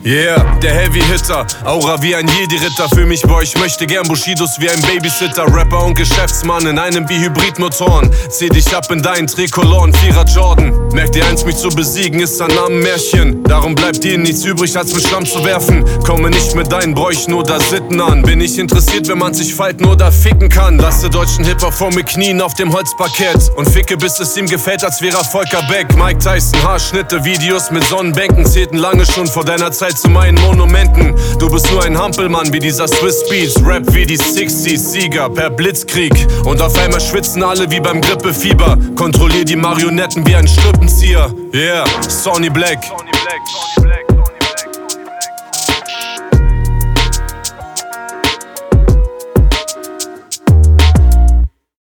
Yeah, der Heavy-Hitter, Aura wie ein Jedi-Ritter. Für mich boah, ich möchte gern Bushidos wie ein Babysitter. Rapper und Geschäftsmann in einem wie Hybridmotoren. Zieh dich ab in deinen Tricolor und 4er Jordan. Merk dir eins, mich zu besiegen ist ein Märchen. Darum bleibt dir nichts übrig, als mit Schlamm zu werfen. Komme nicht mit deinen Bräuchen oder Sitten an. Bin ich interessiert, wenn man sich falten oder ficken kann. Lasse deutschen Hip-Hop vor mir knien auf dem Holzparkett. Und ficke, bis es ihm gefällt, als wäre er Volker Beck. Mike Tyson, Haarschnitte, Videos mit Sonnenbänken zählten lange schon vor deiner Zeit zu meinen Monumenten. Du bist nur ein Hampelmann wie dieser Swiss Beats. Rap wie die 60s, Sieger per Blitzkrieg. Und auf einmal schwitzen alle wie beim Grippefieber. Kontrollier die Marionetten wie ein Strippenzieher. Yeah, Sonny Black.